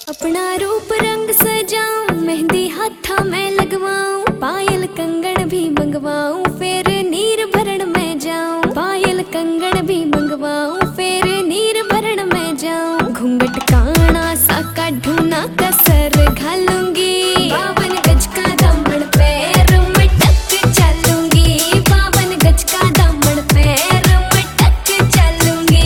अपना रूप रंग सजाऊं, मेहंदी हाथा में लगवाऊं, पायल कंगन भी मंगवाऊं, फिर नीर भरण में जाऊं। पायल कंगन भी मंगवाऊं, फिर नीर भरण में जाऊं। घूंघट काना सा काढूं, कसर घालूंगी, 52 गज का दामन पैर में टक चलूंगी, 52 गज का दामन पैर में टक चलूंगी।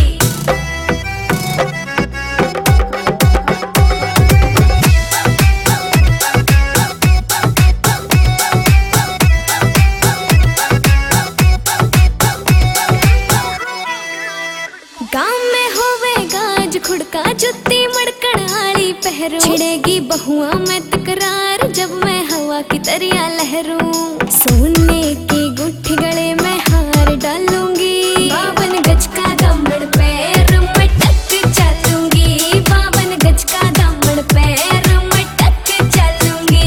गाँव में होवेगा आज खुड़का, जुत्ती मड़कन आली पहरूं, छिड़ेगी बहुआ में तकरार जब मैं हवा की तरिया लहरूं। सोने की गुट्ठी गले में हार डालूंगी, 52 गज का दामन पैर में टक चलूंगी, 52 गज का दामन पैर में टक चलूंगी।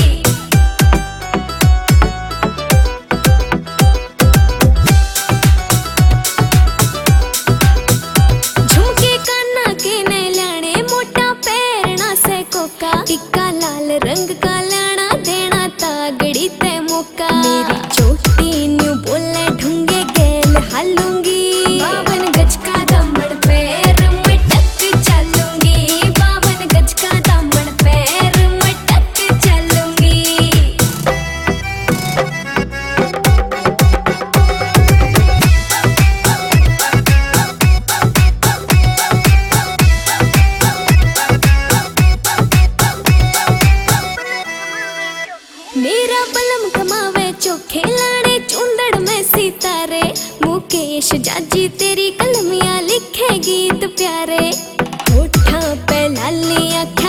झुमके काना के ने लाने, मोटा पैरना से कोका, टिक्का लाल रंग का लाना, देना तागड़ी ते मौका। मेरी चोटी न्यू बोले ढूंगे गेल हालूंगी, 52 गज का दामन पैर में टक चलूंगी, 52 गज का दामन पैर में टक चलूंगी। मेरा बलम कमावे चोखे लाने, चूंदड़ में सितारे, मुकेश जाजी तेरी कलमियां लिखे गीत प्यारे। होठा पे लालियां